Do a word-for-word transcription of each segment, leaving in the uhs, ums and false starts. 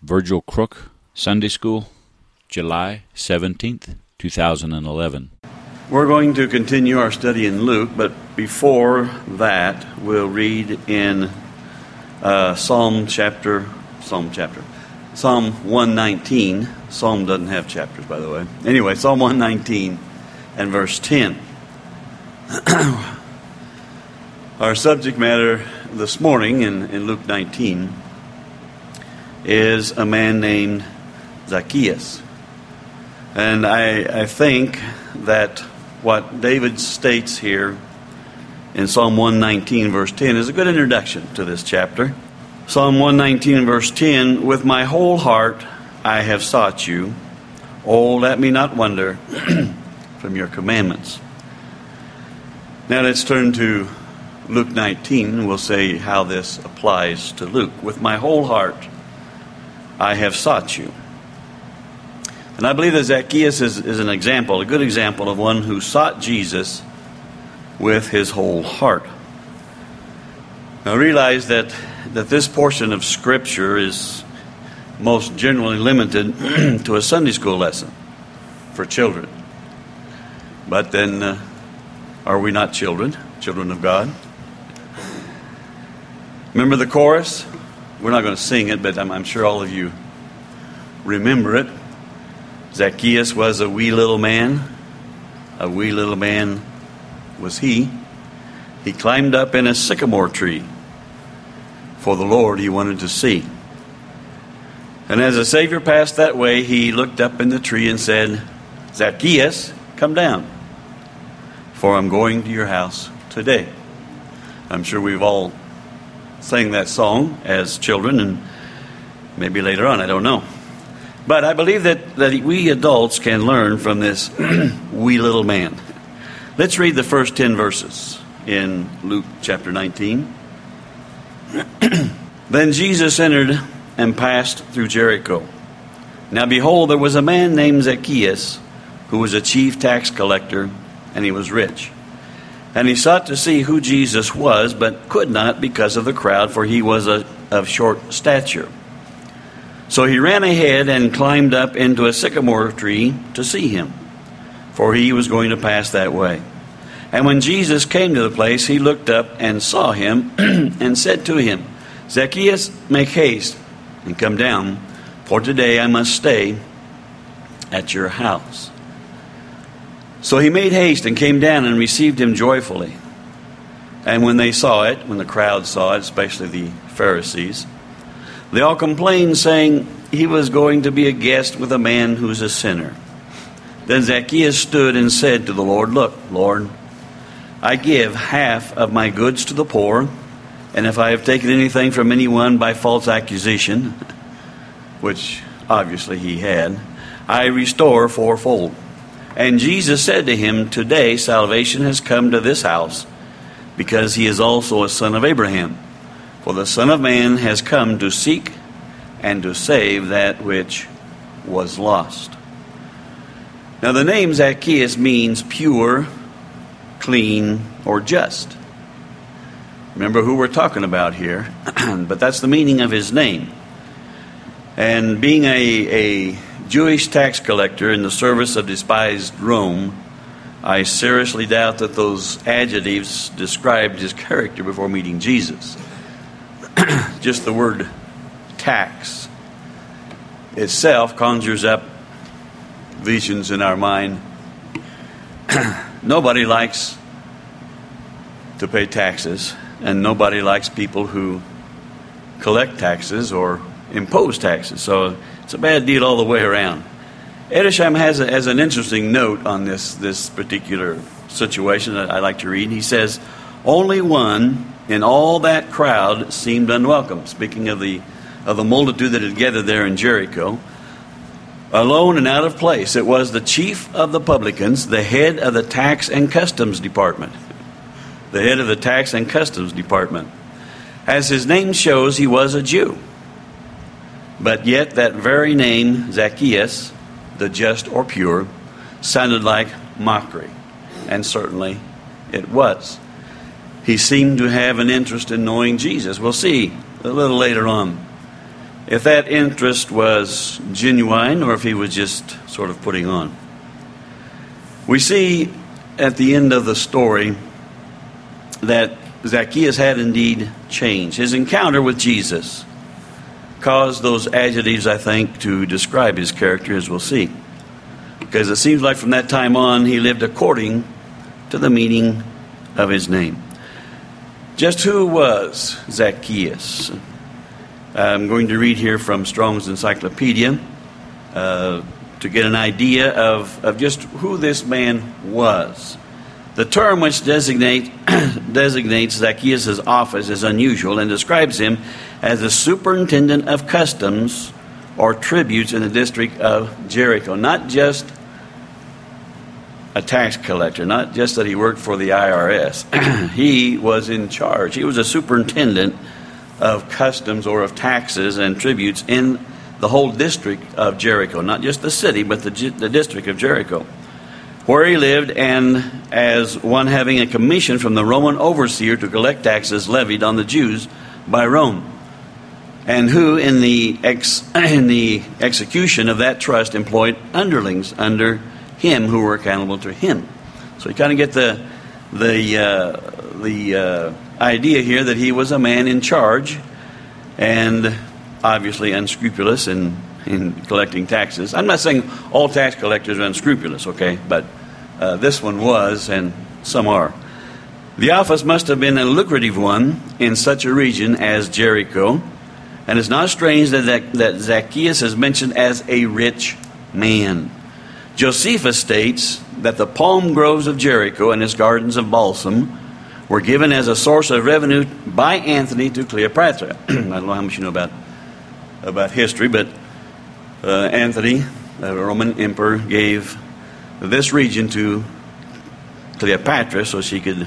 Virgil Crook, Sunday School, July seventeenth, two thousand eleven. We're going to continue our study in Luke, but before that, we'll read in uh, Psalm chapter, Psalm chapter, Psalm one nineteen. Psalm doesn't have chapters, by the way. Anyway, Psalm one nineteen and verse ten. Our subject matter this morning in, in Luke nineteen is a man named Zacchaeus. And I, I think that what David states here in Psalm one nineteen verse ten is a good introduction to this chapter. Psalm one nineteen verse ten, with my whole heart I have sought you. Oh, let me not wander from your commandments. Now let's turn to Luke nineteen, and we'll say how this applies to Luke. With my whole heart I have sought you. And I believe that Zacchaeus is, is an example, a good example of one who sought Jesus with his whole heart. Now realize that, that this portion of Scripture is most generally limited to a Sunday school lesson for children. But then, uh, are we not children, children of God? Remember the chorus? We're not going to sing it, but I'm, I'm sure all of you remember it. Zacchaeus was a wee little man. A wee little man was he. He climbed up in a sycamore tree for the Lord he wanted to see. And as the Savior passed that way, he looked up in the tree and said, Zacchaeus, come down, for I'm going to your house today. I'm sure we've all sang that song as children, and maybe later on, I don't know. But I believe that, that we adults can learn from this wee little man. Let's read the first ten verses in Luke chapter nineteen. Then Jesus entered and passed through Jericho. Now behold, there was a man named Zacchaeus, who was a chief tax collector, and he was rich. And he sought to see who Jesus was, but could not because of the crowd, for he was a, of short stature. So he ran ahead and climbed up into a sycamore tree to see him, for he was going to pass that way. And when Jesus came to the place, he looked up and saw him and said to him, Zacchaeus, make haste and come down, for today I must stay at your house. So he made haste and came down and received him joyfully. And when they saw it, when the crowd saw it, especially the Pharisees, they all complained, saying he was going to be a guest with a man who's a sinner. Then Zacchaeus stood and said to the Lord, Look, Lord, I give half of my goods to the poor, and if I have taken anything from anyone by false accusation, which obviously he had, I restore fourfold. And Jesus said to him, Today salvation has come to this house, because he is also a son of Abraham. For the Son of Man has come to seek and to save that which was lost. Now the name Zacchaeus means pure, clean, or just. Remember who we're talking about here, but that's the meaning of his name. And being a, a Jewish tax collector in the service of despised Rome, I seriously doubt that those adjectives described his character before meeting Jesus. Just the word tax itself conjures up visions in our mind. Nobody likes to pay taxes, and nobody likes people who collect taxes or impose taxes. So it's a bad deal all the way around. Edersheim has, a, has an interesting note on this, this particular situation that I like to read. He says, only one in all that crowd seemed unwelcome. Speaking of the of the multitude that had gathered there in Jericho, alone and out of place, it was the chief of the publicans, the head of the tax and customs department. The head of the tax and customs department. As his name shows, he was a Jew. But yet that very name, Zacchaeus, the just or pure, sounded like mockery. And certainly it was. He seemed to have an interest in knowing Jesus. We'll see a little later on if that interest was genuine or if he was just sort of putting on. We see at the end of the story that Zacchaeus had indeed changed. His encounter with Jesus caused those adjectives, I think, to describe his character, as we'll see. Because it seems like from that time on, he lived according to the meaning of his name. Just who was Zacchaeus? I'm going to read here from Strong's Encyclopedia uh, to get an idea of, of just who this man was. The term which designate, designates Zacchaeus' office is unusual and describes him as the superintendent of customs or tributes in the district of Jericho. Not just a tax collector, not just that he worked for the I R S. He was in charge. He was a superintendent of customs or of taxes and tributes in the whole district of Jericho. Not just the city, but the, the district of Jericho, where he lived, and as one having a commission from the Roman overseer to collect taxes levied on the Jews by Rome, and who in the ex, in the execution of that trust employed underlings under him who were accountable to him. So you kind of get the the uh, the uh, idea here that he was a man in charge, and obviously unscrupulous in in collecting taxes. I'm not saying all tax collectors are unscrupulous, okay, but uh, this one was, and some are. The office must have been a lucrative one in such a region as Jericho, and it's not strange that, that Zacchaeus is mentioned as a rich man. Josephus states that the palm groves of Jericho and its gardens of balsam were given as a source of revenue by Antony to Cleopatra. I don't know how much you know about, about history, but uh, Antony, the Roman emperor, gave this region to Cleopatra so she could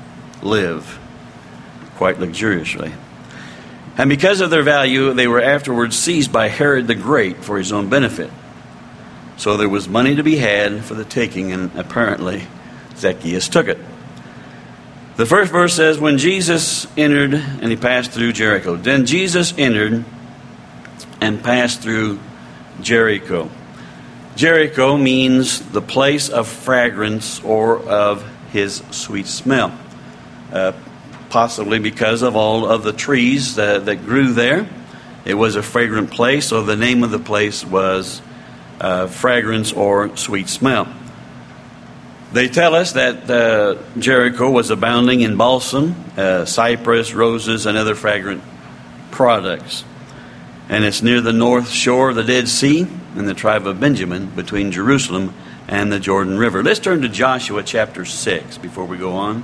live quite luxuriously. And because of their value, they were afterwards seized by Herod the Great for his own benefit. So there was money to be had for the taking, and apparently Zacchaeus took it. The first verse says, when Jesus entered and he passed through Jericho. Then Jesus entered and passed through Jericho. Jericho means the place of fragrance or of his sweet smell. Uh, possibly because of all of the trees that, that grew there. It was a fragrant place, so the name of the place was uh, fragrance or sweet smell. They tell us that uh, Jericho was abounding in balsam, uh, cypress, roses, and other fragrant products. And it's near the north shore of the Dead Sea in the tribe of Benjamin, between Jerusalem and the Jordan River. Let's turn to Joshua chapter six before we go on.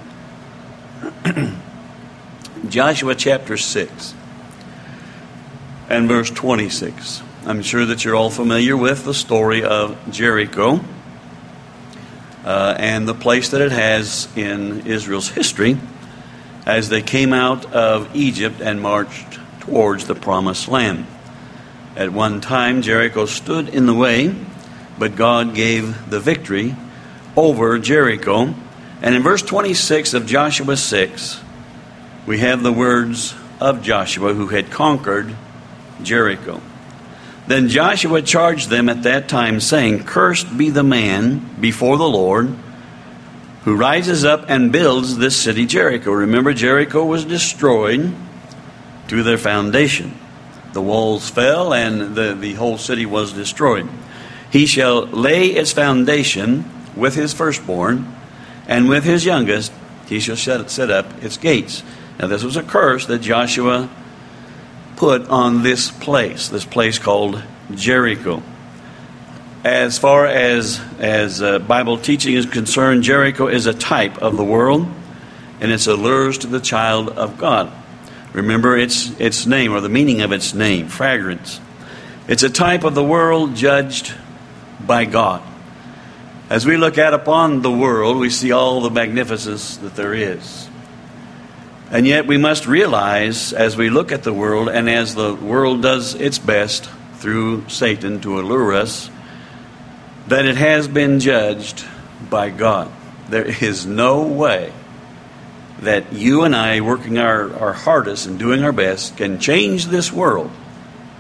Joshua chapter six and verse twenty-six. I'm sure that you're all familiar with the story of Jericho uh, and the place that it has in Israel's history as they came out of Egypt and marched towards the promised land. At one time, Jericho stood in the way, but God gave the victory over Jericho. And in verse twenty-six of Joshua six, we have the words of Joshua who had conquered Jericho. Then Joshua charged them at that time, saying, cursed be the man before the Lord who rises up and builds this city Jericho. Remember, Jericho was destroyed to their foundation. The walls fell and the, the whole city was destroyed. He shall lay its foundation with his firstborn, and with his youngest he shall set up its gates. Now this was a curse that Joshua put on this place, this place called Jericho. As far as, as uh, Bible teaching is concerned, Jericho is a type of the world, and it's allures to the child of God. Remember its, its name, or the meaning of its name, fragrance. It's a type of the world judged by God. As we look out upon the world, we see all the magnificence that there is. And yet we must realize, as we look at the world, and as the world does its best through Satan to allure us, that it has been judged by God. There is no way that you and I, working our, our hardest and doing our best, can change this world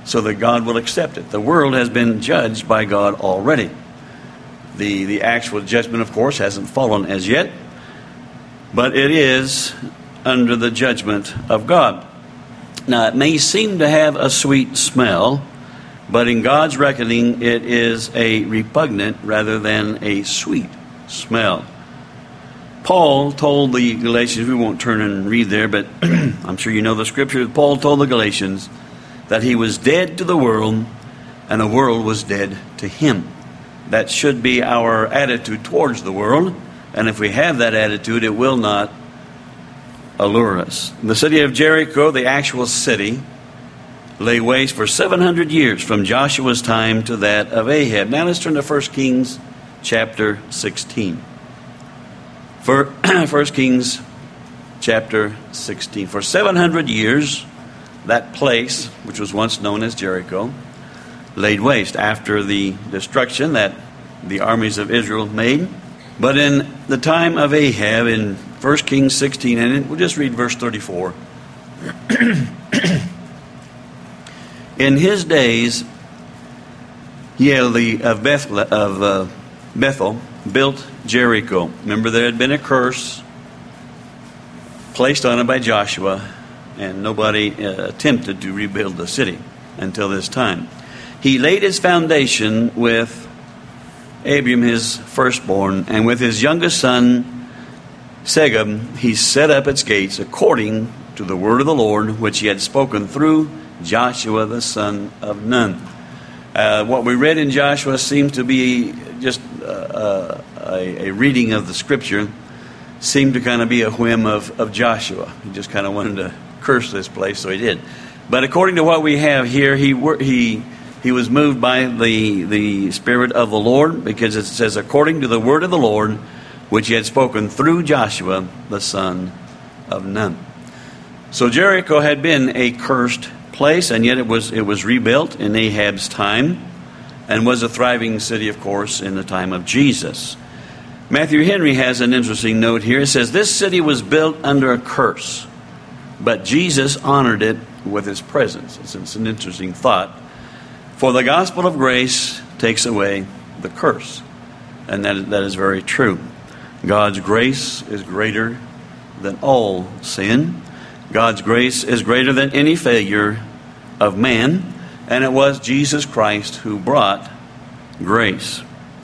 so that God will accept it. The world has been judged by God already. The, the actual judgment, of course, hasn't fallen as yet, but it is under the judgment of God. Now, it may seem to have a sweet smell, but in God's reckoning, it is a repugnant rather than a sweet smell. Paul told the Galatians, we won't turn and read there, but I'm sure you know the scripture. Paul told the Galatians that he was dead to the world and the world was dead to him. That should be our attitude towards the world, and if we have that attitude, it will not allure us. The city of Jericho, the actual city, lay waste for seven hundred years from Joshua's time to that of Ahab. Now let's turn to First Kings chapter sixteen. For First Kings chapter sixteen. For seven hundred years, that place, which was once known as Jericho, laid waste after the destruction that the armies of Israel made. But in the time of Ahab, in First Kings sixteen, and we'll just read verse thirty-four. In his days, Hiel of Bethel, of uh, Bethel built Jericho. Remember, there had been a curse placed on it by Joshua, and nobody uh, attempted to rebuild the city until this time. He laid his foundation with Abram, his firstborn, and with his youngest son, Segub, he set up its gates according to the word of the Lord, which he had spoken through Joshua, the son of Nun. Uh, what we read in Joshua seems to be just uh, a, a reading of the scripture, seemed to kind of be a whim of, of Joshua. He just kind of wanted to curse this place, so he did. But according to what we have here, he he he was moved by the, the Spirit of the Lord, because it says, according to the word of the Lord, which he had spoken through Joshua, the son of Nun. So Jericho had been a cursed place, and yet it was it was rebuilt in Ahab's time, and was a thriving city, of course, in the time of Jesus. Matthew Henry has an interesting note here. It says, this city was built under a curse, but Jesus honored it with his presence. It's, it's an interesting thought. For the gospel of grace takes away the curse. And that, that is very true. God's grace is greater than all sin. God's grace is greater than any failure of man. And it was Jesus Christ who brought grace.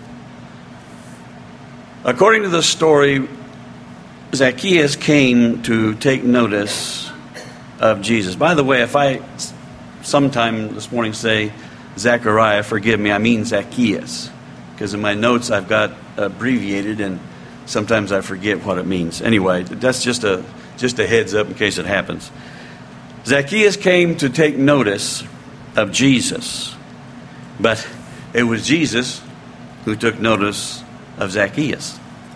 According to the story, Zacchaeus came to take notice of Jesus. By the way, if I sometime this morning say Zechariah, forgive me, I mean Zacchaeus. Because in my notes I've got abbreviated, and sometimes I forget what it means. Anyway, that's just a just a heads up in case it happens. Zacchaeus came to take notice of Jesus. But it was Jesus who took notice of Zacchaeus.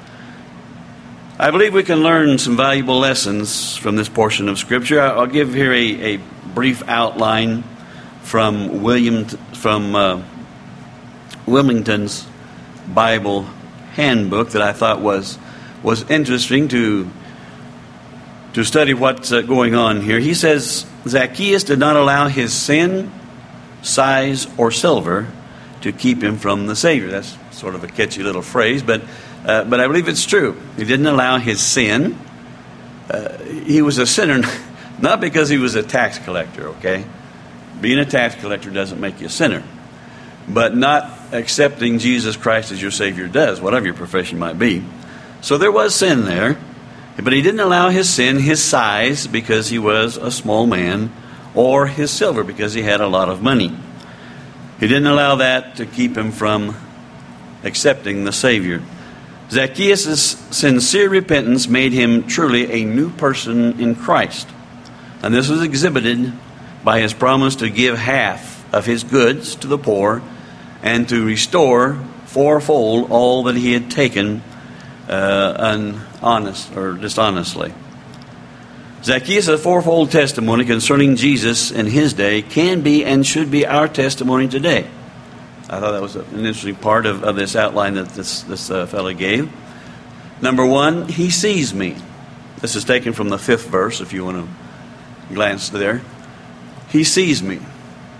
I believe we can learn some valuable lessons from this portion of Scripture. I'll give here a, a brief outline from William from uh, Wilmington's Bible handbook that I thought was was interesting to to study what's uh, going on here. He says Zacchaeus did not allow his sin, size, or silver to keep him from the Savior. That's sort of a catchy little phrase, but uh, but I believe it's true. He didn't allow his sin. Uh, he was a sinner, not because he was a tax collector, okay? Being a tax collector doesn't make you a sinner. But not accepting Jesus Christ as your Savior does, whatever your profession might be. So there was sin there, but he didn't allow his sin, his size, because he was a small man, or his silver, because he had a lot of money. He didn't allow that to keep him from accepting the Savior. Zacchaeus' sincere repentance made him truly a new person in Christ. And this was exhibited by his promise to give half of his goods to the poor and to restore fourfold all that he had taken uh, unhonest or dishonestly. Zacchaeus' fourfold testimony concerning Jesus in his day can be and should be our testimony today. I thought that was an interesting part of, of this outline that this, this uh, fellow gave. Number one, he sees me. This is taken from the fifth verse, if you want to glance there. He sees me.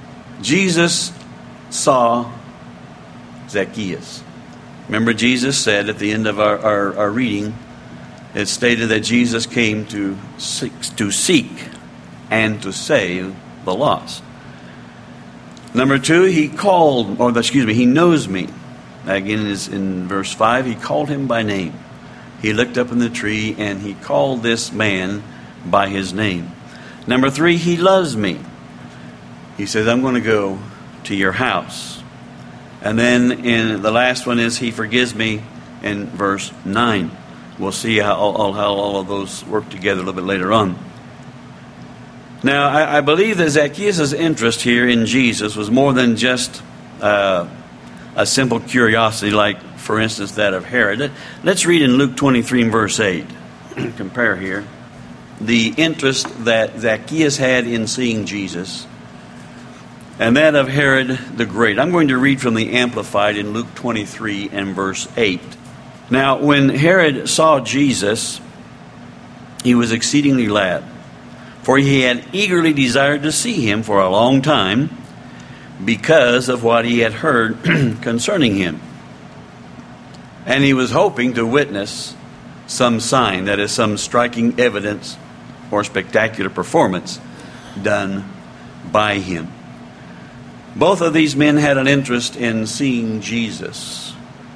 Jesus saw Zacchaeus. Remember, Jesus said at the end of our, our, our reading, it stated that Jesus came to seek, to seek and to save the lost. Number two, he called, or excuse me, he knows me. Again, is in verse five, he called him by name. He looked up in the tree and he called this man by his name. Number three, he loves me. He says, I'm going to go to your house. And then in the last one is he forgives me in verse nine. We'll see how all, how all of those work together a little bit later on. Now, I, I believe that Zacchaeus' interest here in Jesus was more than just uh, a simple curiosity, like, for instance, that of Herod. Let's read in Luke twenty-three and verse eight. Compare here. The interest that Zacchaeus had in seeing Jesus and that of Herod the Great. I'm going to read from the Amplified in Luke twenty-three and verse eight. Now, when Herod saw Jesus, he was exceedingly glad, for he had eagerly desired to see him for a long time because of what he had heard concerning him. And he was hoping to witness some sign, that is, some striking evidence or spectacular performance done by him. Both of these men had an interest in seeing Jesus.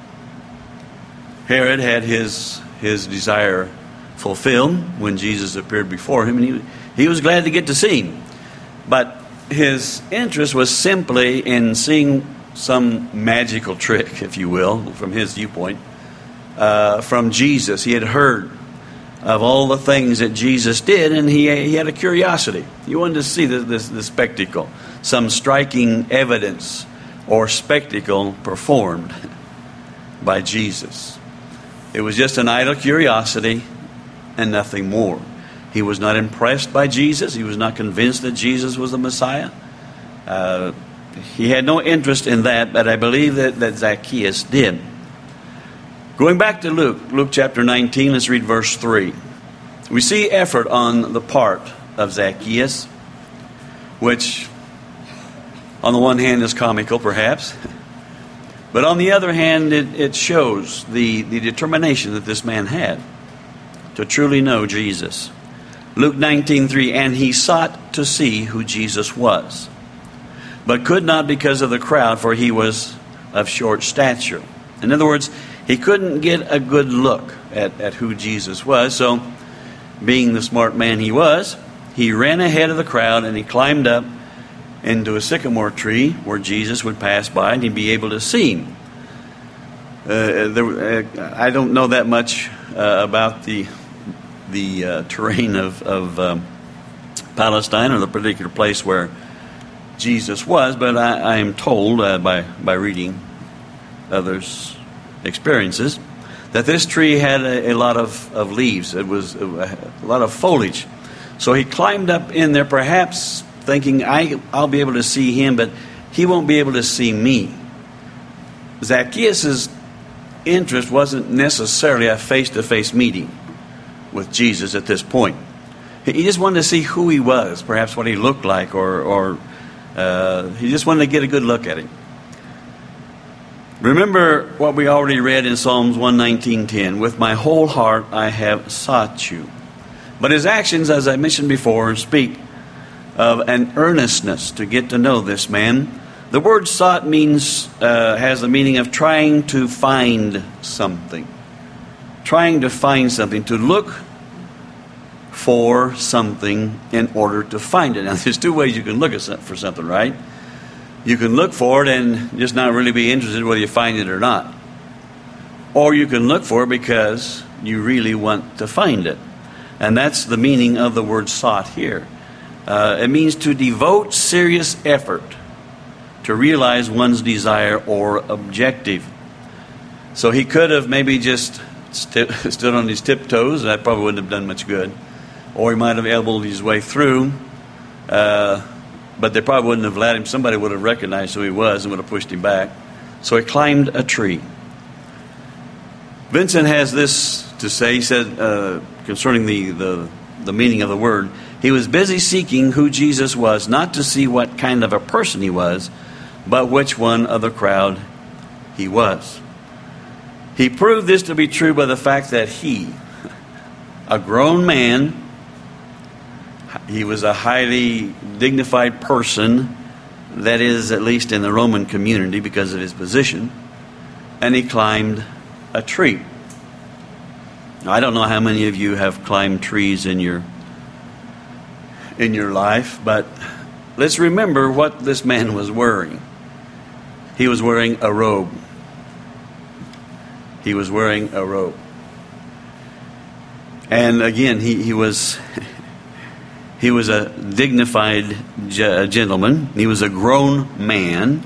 Herod had his his desire fulfilled when Jesus appeared before him, and he, he was glad to get to see him. But his interest was simply in seeing some magical trick, if you will, from his viewpoint, uh, from Jesus. He had heard of all the things that Jesus did, and he, he had a curiosity. He wanted to see the, this, the spectacle, some striking evidence or spectacle performed by Jesus. It was just an idle curiosity and nothing more. He was not impressed by Jesus. He was not convinced that Jesus was the Messiah. Uh, he had no interest in that, but I believe that, that Zacchaeus did. Going back to Luke, Luke chapter nineteen, let's read verse three. We see effort on the part of Zacchaeus, which on the one hand is comical perhaps, but on the other hand it, it shows the, the determination that this man had to truly know Jesus. Luke nineteen three, and he sought to see who Jesus was, but could not because of the crowd, for he was of short stature. In other words, he couldn't get a good look at, at who Jesus was. So, being the smart man he was, he ran ahead of the crowd and he climbed up into a sycamore tree where Jesus would pass by and he'd be able to see him. Uh, there, uh, I don't know that much uh, about the the uh, terrain of, of um, Palestine or the particular place where Jesus was, but I, I am told uh, by, by reading others' experiences that this tree had a, a lot of, of leaves. It was a, a lot of foliage. So he climbed up in there, perhaps thinking, I, I'll be able to see him, but he won't be able to see me. Zacchaeus' interest wasn't necessarily a face-to-face meeting with Jesus at this point. He just wanted to see who he was, perhaps what he looked like, or, or uh, he just wanted to get a good look at him. Remember what we already read in Psalms one nineteen ten, with my whole heart I have sought you. But his actions, as I mentioned before, speak of an earnestness to get to know this man. The word sought means, uh, has the meaning of trying to find something. Trying to find something, to look for something in order to find it. Now, there's two ways you can look at for something, right? You can look for it and just not really be interested whether you find it or not. Or you can look for it because you really want to find it. And that's the meaning of the word sought here. Uh, it means to devote serious effort to realize one's desire or objective. So he could have maybe just st- stood on his tiptoes. That probably wouldn't have done much good. Or he might have elbowed his way through. Uh, but they probably wouldn't have let him. Somebody would have recognized who he was and would have pushed him back. So he climbed a tree. Vincent has this to say. He said uh, concerning the, the, the meaning of the word, He was busy seeking who Jesus was, not to see what kind of a person he was, but which one of the crowd he was. He proved this to be true by the fact that he, a grown man, he was a highly dignified person, that is, at least in the Roman community because of his position, and he climbed a tree. Now, I don't know how many of you have climbed trees in your in your life, but let's remember what this man was wearing. He was wearing a robe. He was wearing a robe. And again, he, he was he was a dignified gentleman. He was a grown man.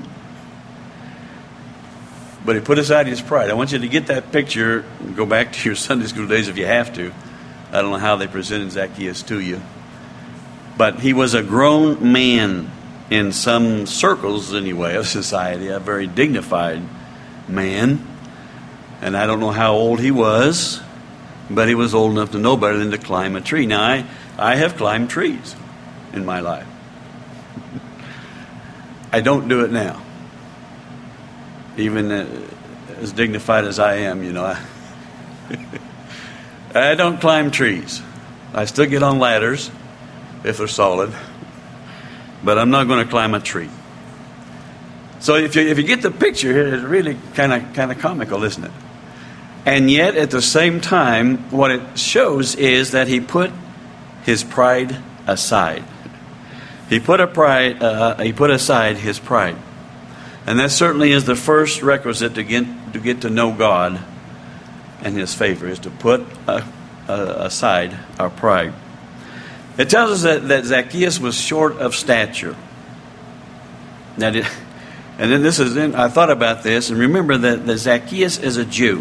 But he put aside his pride. I want you to get that picture. Go back to your Sunday school days if you have to. I don't know how they presented Zacchaeus to you. But he was a grown man in some circles, anyway, of society. A very dignified man. And I don't know how old he was, but he was old enough to know better than to climb a tree. Now, I, I have climbed trees in my life. I don't do it now. Even uh, as dignified as I am, you know, I, I don't climb trees. I still get on ladders if they're solid, but I'm not going to climb a tree. So if you if you get the picture here, it's really kind of kind of comical, isn't it? And yet, at the same time, what it shows is that he put his pride aside. He put a pride. Uh, he put aside his pride. And that certainly is the first requisite to get to get to know God and His favor, is to put uh, uh, aside our pride. It tells us that, that Zacchaeus was short of stature. Now, did, and then this is in, I thought about this, and remember that, that Zacchaeus is a Jew.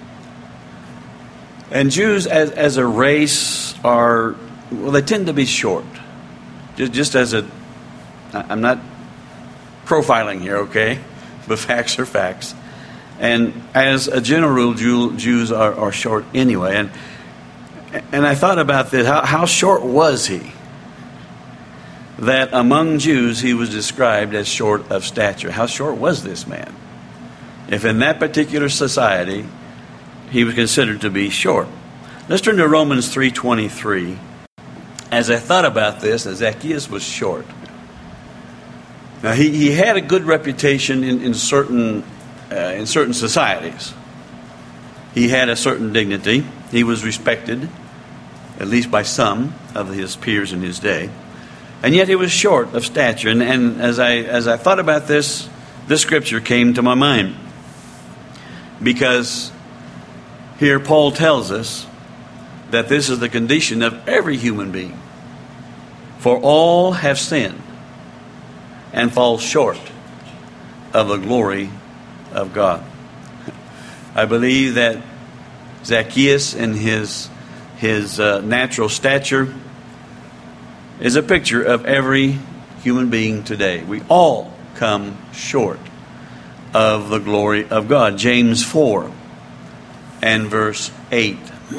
And Jews as, as a race are, well, they tend to be short. Just, just as a, I'm not profiling here, okay? But facts are facts. And as a general rule, Jew, Jews are, are short anyway. And and I thought about this. How, how short was he? That among Jews he was described as short of stature. How short was this man? If in that particular society he was considered to be short. Let's turn to Romans three twenty-three. As I thought about this, Zacchaeus was short. Now, he, he had a good reputation in, in certain uh, in certain societies. He had a certain dignity. He was respected, at least by some of his peers in his day. And yet he was short of stature. And, and as I as I thought about this, this scripture came to my mind. Because here Paul tells us that this is the condition of every human being. For all have sinned and fall short of the glory of God. I believe that Zacchaeus in his his uh, natural stature is a picture of every human being today. We all come short of the glory of God. James four and verse eight.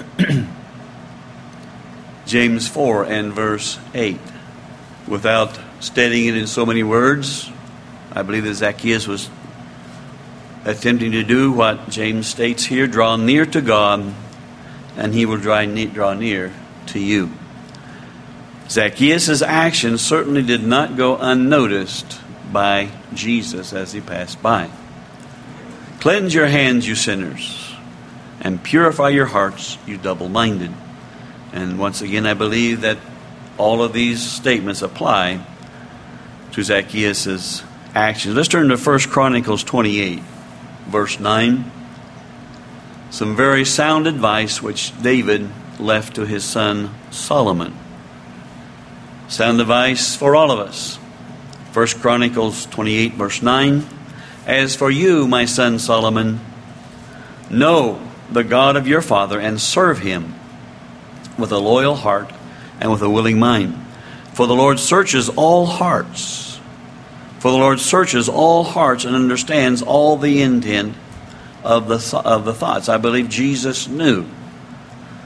James four and verse eight. Without stating it in so many words, I believe that Zacchaeus was attempting to do what James states here: draw near to God, and He will draw near to you. Zacchaeus' actions certainly did not go unnoticed by Jesus as He passed by. Cleanse your hands, you sinners, and purify your hearts, you double-minded. And once again, I believe that all of these statements apply to Zacchaeus' actions. Let's turn to First Chronicles twenty-eight, verse nine. Some very sound advice which David left to his son Solomon. Sound advice for all of us. First Chronicles twenty-eight, verse nine. As for you, my son Solomon, know the God of your father and serve Him with a loyal heart and with a willing mind. For the Lord searches all hearts. For the Lord searches all hearts and understands all the intent of the th- of the thoughts. I believe Jesus knew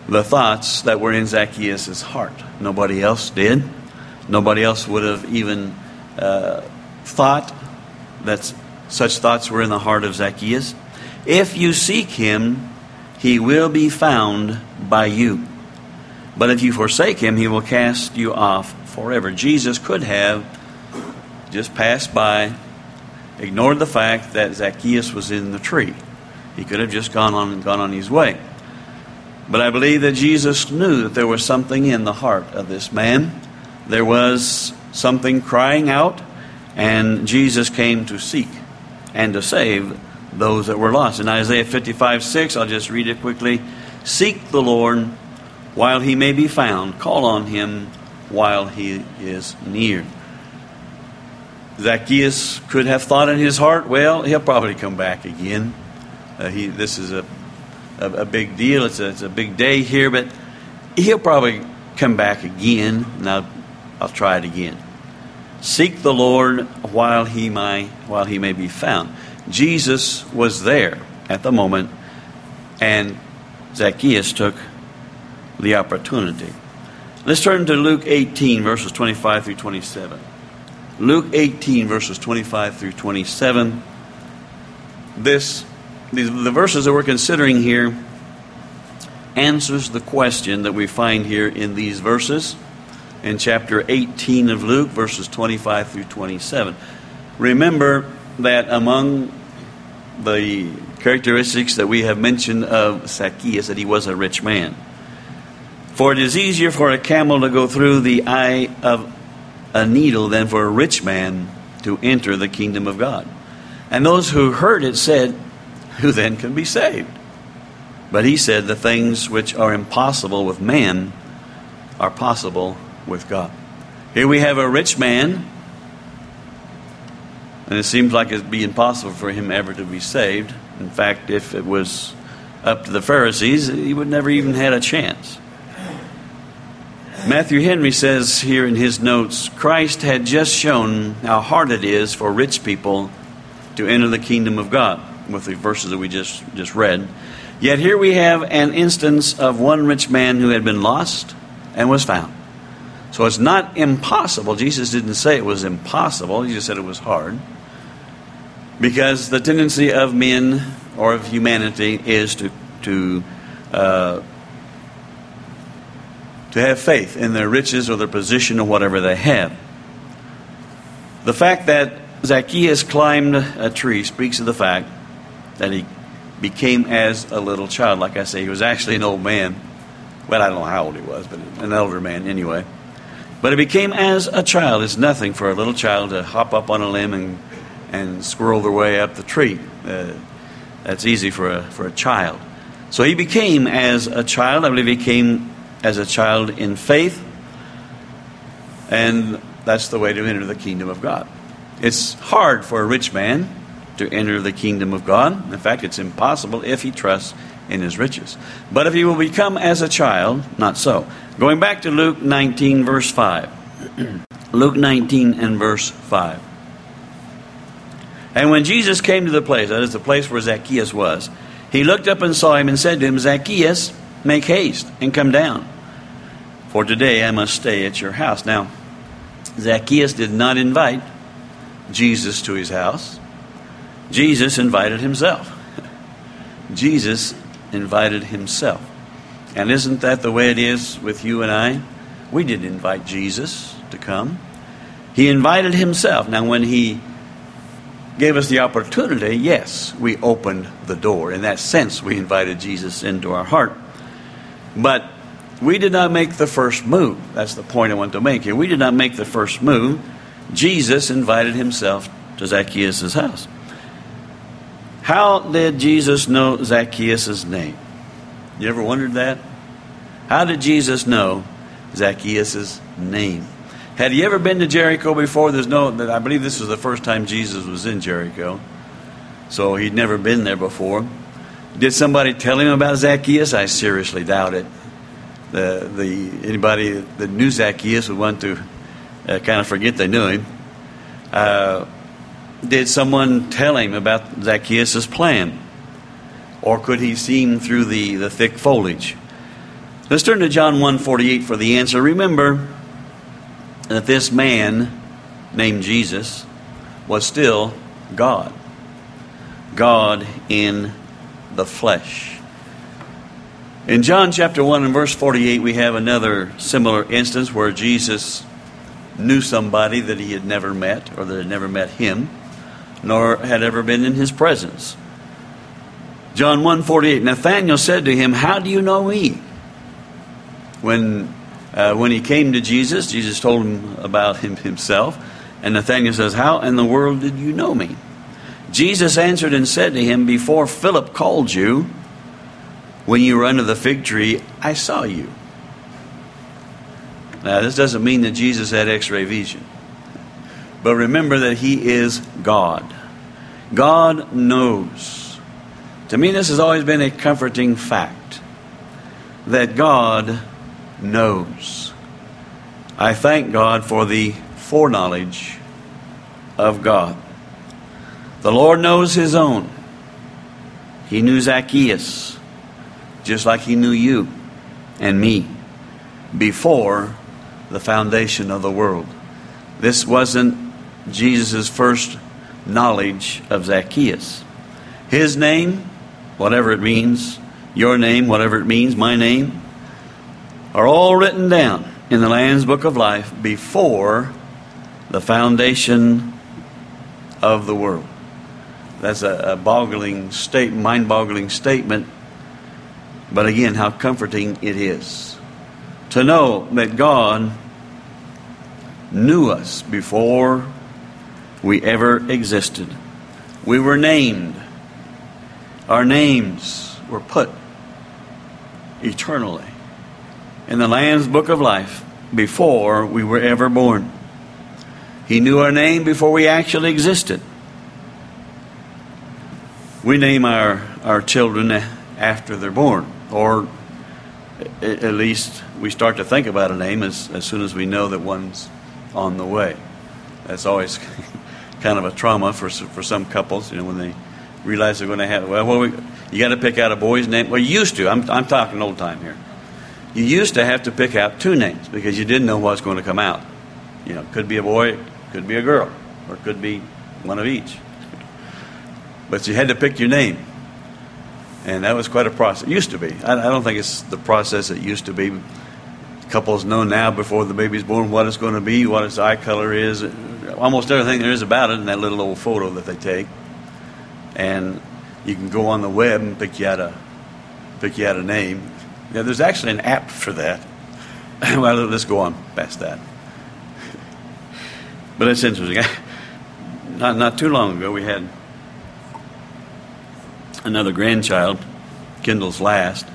the thoughts that were in Zacchaeus' heart. Nobody else did. Nobody else would have even uh, thought that such thoughts were in the heart of Zacchaeus. If you seek him, he will be found by you. But if you forsake him, he will cast you off forever. Jesus could have just passed by, ignored the fact that Zacchaeus was in the tree. He could have just gone on and gone on his way. But I believe that Jesus knew that there was something in the heart of this man. There was something crying out, and Jesus came to seek and to save those that were lost. In Isaiah fifty-five six, I'll just read it quickly. Seek the Lord while he may be found. Call on him while he is near. Zacchaeus could have thought in his heart, well, he'll probably come back again. Uh, he, this is a, a, a big deal. It's a, it's a big day here, but he'll probably come back again. Now, I'll try it again. Seek the Lord while he may, while he may be found. Jesus was there at the moment, and Zacchaeus took the opportunity. Let's turn to Luke eighteen, verses twenty-five through twenty-seven. Luke eighteen, verses twenty-five through twenty-seven. This, these, the verses that we're considering here answers the question that we find here in these verses in chapter eighteen of Luke, verses twenty-five through twenty-seven. Remember that among the characteristics that we have mentioned of Zacchaeus, that he was a rich man. For it is easier for a camel to go through the eye of a needle than for a rich man to enter the kingdom of God. And those who heard it said, who then can be saved? But he said, the things which are impossible with man are possible with God. Here we have a rich man, and it seems like it'd be impossible for him ever to be saved. In fact, if it was up to the Pharisees, he would never even had a chance. Matthew Henry says here in his notes, Christ had just shown how hard it is for rich people to enter the kingdom of God, with the verses that we just, just read. Yet here we have an instance of one rich man who had been lost and was found. So it's not impossible. Jesus didn't say it was impossible. He just said it was hard. Because the tendency of men or of humanity is to to uh, to have faith in their riches or their position or whatever they have. The fact that Zacchaeus climbed a tree speaks of the fact that he became as a little child. Like I say, he was actually an old man. Well, I don't know how old he was, but an elder man anyway. But he became as a child. It's nothing for a little child to hop up on a limb and, and squirrel their way up the tree. Uh, that's easy for a, for a child. So he became as a child. I believe he came as a child in faith. And that's the way to enter the kingdom of God. It's hard for a rich man to enter the kingdom of God. In fact, it's impossible if he trusts in his riches. But if he will become as a child, not so. Going back to Luke nineteen, verse five. Luke nineteen and verse five. And when Jesus came to the place, that is the place where Zacchaeus was, he looked up and saw him and said to him, Zacchaeus, make haste and come down, for today I must stay at your house. Now, Zacchaeus did not invite Jesus to his house. Jesus invited himself. Jesus invited himself. And isn't that the way it is with you and I? We didn't invite Jesus to come. He invited himself. Now, when he gave us the opportunity, yes, we opened the door. In that sense, we invited Jesus into our heart. But we did not make the first move. That's the point I want to make here. We did not make the first move. Jesus invited himself to Zacchaeus' house. How did Jesus know Zacchaeus' name? You ever wondered that? How did Jesus know Zacchaeus' name? Had he ever been to Jericho before? There's no. I believe this was the first time Jesus was in Jericho. So he'd never been there before. Did somebody tell him about Zacchaeus? I seriously doubt it. The the anybody that knew Zacchaeus would want to uh, kind of forget they knew him. Uh, did someone tell him about Zacchaeus' plan? Or could he see him through the, the thick foliage? Let's turn to John one forty-eight for the answer. Remember that this man named Jesus was still God. God in the flesh. In John chapter one and verse forty-eight, we have another similar instance where Jesus knew somebody that he had never met, or that had never met him, nor had ever been in his presence. John one forty-eight, Nathanael said to him, "How do you know me?" When uh, when he came to Jesus, Jesus told him about him himself. And Nathanael says, "How in the world did you know me?" Jesus answered and said to him, "Before Philip called you, when you were under the fig tree, I saw you." Now, this doesn't mean that Jesus had x-ray vision. But remember that he is God. God knows. To me, this has always been a comforting fact, that God knows. I thank God for the foreknowledge of God. The Lord knows his own. He knew Zacchaeus, just like he knew you and me, before the foundation of the world. This wasn't Jesus' first knowledge of Zacchaeus. His name, whatever it means, your name, whatever it means, my name, are all written down in the Lamb's Book of Life before the foundation of the world. That's a, a boggling state, mind-boggling statement. But again, how comforting it is to know that God knew us before we ever existed. We were named. Our names were put eternally in the Lamb's Book of Life before we were ever born. He knew our name before we actually existed. We name our, our children after they're born, or at least we start to think about a name as, as soon as we know that one's on the way. That's always kind of a trauma for for some couples, you know, when they realize they're going to have, well, well we, you got to pick out a boy's name. Well, you used to. I'm, I'm talking old time here. You used to have to pick out two names because you didn't know what was going to come out. You know, it could be a boy, it could be a girl, or it could be one of each. But you had to pick your name. And that was quite a process. It used to be. I, I don't think it's the process it used to be. Couples know now before the baby's born what it's going to be, what its eye color is, almost everything there is about it in that little old photo that they take. And you can go on the web and pick you out a, pick you out a name. Yeah, there's actually an app for that. Well, let's go on past that. But it's interesting. Not, not too long ago, we had another grandchild, Kendall's last.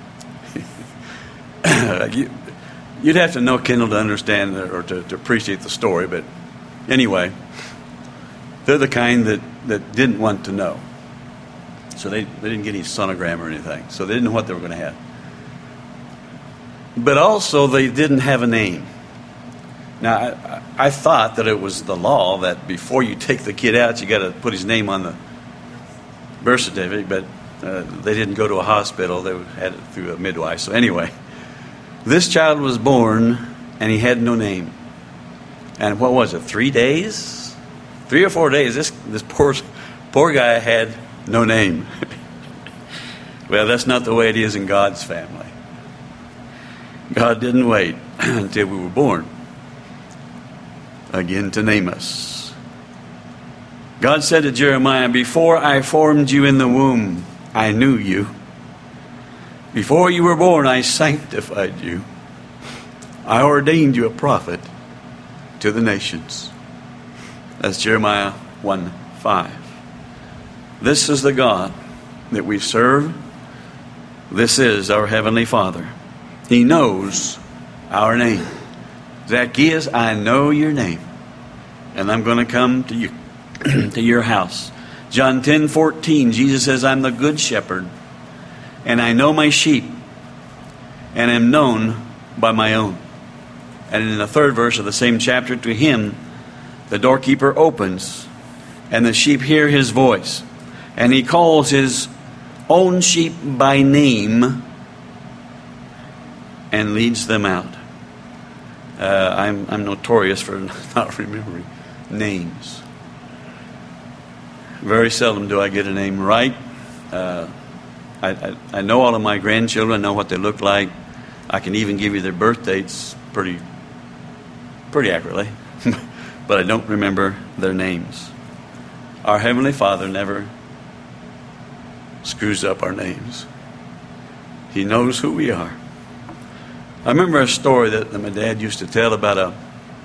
you, you'd have to know Kendall to understand or to, to appreciate the story, but anyway, they're the kind that, that didn't want to know. So they, they didn't get any sonogram or anything. So they didn't know what they were going to have. But also they didn't have a name. Now, I, I thought that it was the law that before you take the kid out, you got to put his name on the birth certificate, but uh, they didn't go to a hospital. They had it through a midwife. So anyway, this child was born, and he had no name. And what was it, three days? Three or four days, this this poor, poor guy had no name. Well, that's not the way it is in God's family. God didn't wait until we were born, again, to name us. God said to Jeremiah, "Before I formed you in the womb, I knew you. Before you were born, I sanctified you. I ordained you a prophet to the nations." That's Jeremiah one five. This is the God that we serve. This is our Heavenly Father. He knows our name. Zacchaeus, I know your name, and I'm going to come to you, to your house. John ten fourteen, Jesus says, "I'm the good shepherd, and I know my sheep, and am known by my own." And in the third verse of the same chapter, "To him the doorkeeper opens, and the sheep hear his voice, and he calls his own sheep by name and leads them out. Uh, I'm, I'm notorious for not remembering names. Very seldom do I get a name right. Uh, I, I, I know all of my grandchildren. I know what they look like. I can even give you their birth dates pretty, pretty accurately. But I don't remember their names. Our Heavenly Father never screws up our names. He knows who we are. I remember a story that, that my dad used to tell about a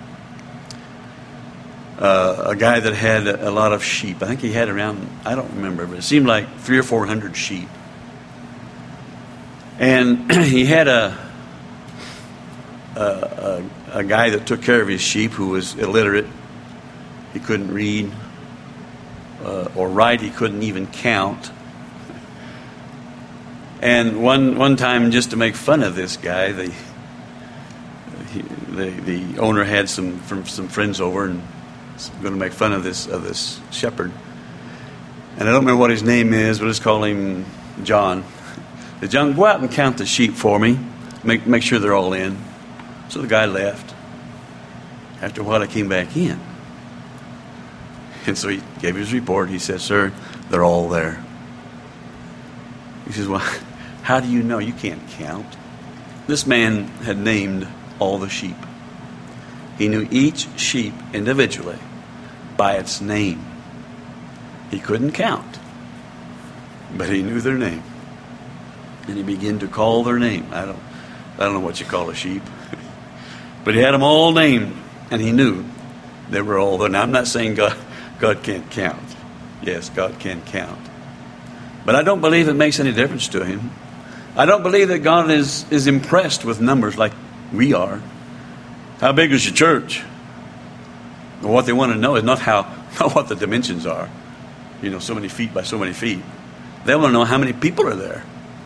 uh, a guy that had a, a lot of sheep. I think he had around, I don't remember, but it seemed like three or four hundred sheep. And he had a, a, a, a guy that took care of his sheep who was illiterate. He couldn't read uh, or write. He couldn't even count. And one one time, just to make fun of this guy, the he, the, the owner had some from some friends over and was going to make fun of this of this shepherd. And I don't remember what his name is, but let's call him John. The John, go out and count the sheep for me. Make make sure they're all in. So the guy left. After a while, I came back in. And so he gave his report. He said, "Sir, they're all there." He says, "Well, how do you know? You can't count." This man had named all the sheep. He knew each sheep individually by its name. He couldn't count, but he knew their name. And he began to call their name. I don't, I don't know what you call a sheep. But he had them all named, and he knew they were all there. Now, I'm not saying God, God can't count. Yes, God can count. But I don't believe it makes any difference to him. I don't believe that God is, is impressed with numbers like we are. How big is your church? Well, what they want to know is not how, not what the dimensions are. You know, so many feet by so many feet. They want to know how many people are there.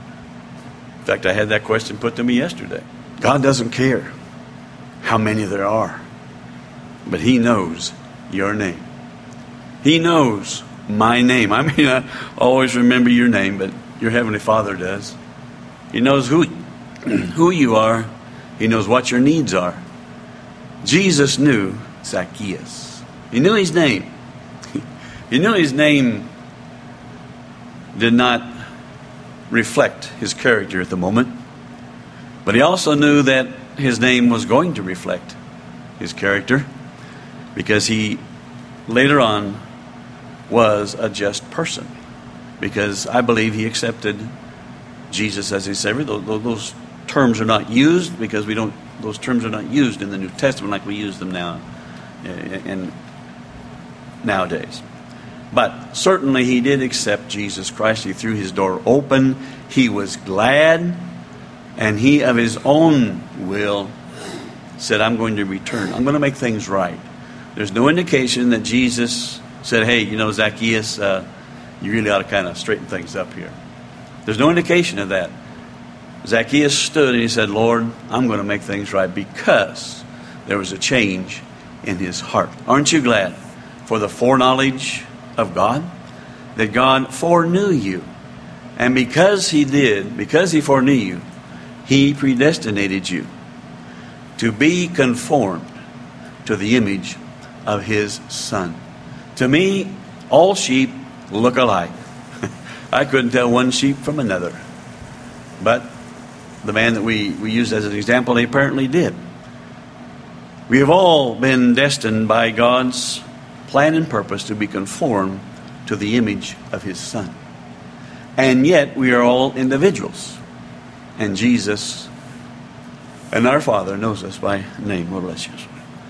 In fact, I had that question put to me yesterday. God doesn't care how many there are, but He knows your name. He knows my name. I may not always remember your name, but your Heavenly Father does. He knows who, who you are. He knows what your needs are. Jesus knew Zacchaeus. He knew his name. He knew his name did not reflect his character at the moment, but he also knew that his name was going to reflect his character, because he later on was a just person, because I believe he accepted Jesus as his Savior. Those, those terms are not used because we don't. Those terms are not used in the New Testament like we use them now, and nowadays. But certainly he did accept Jesus Christ. He threw his door open. He was glad, and he of his own will said, "I'm going to return. I'm going to make things right." There's no indication that Jesus said, "Hey, you know, Zacchaeus, uh, you really ought to kind of straighten things up here." There's no indication of that. Zacchaeus stood and he said, "Lord, I'm going to make things right," because there was a change in his heart. Aren't you glad for the foreknowledge of God? That God foreknew you. And because He did, because He foreknew you, He predestinated you to be conformed to the image of His Son. To me, all sheep look alike. I couldn't tell one sheep from another. But the man that we, we used as an example, he apparently did. We have all been destined by God's plan and purpose to be conformed to the image of His Son. And yet we are all individuals. And Jesus and our Father knows us by name. Lord bless you.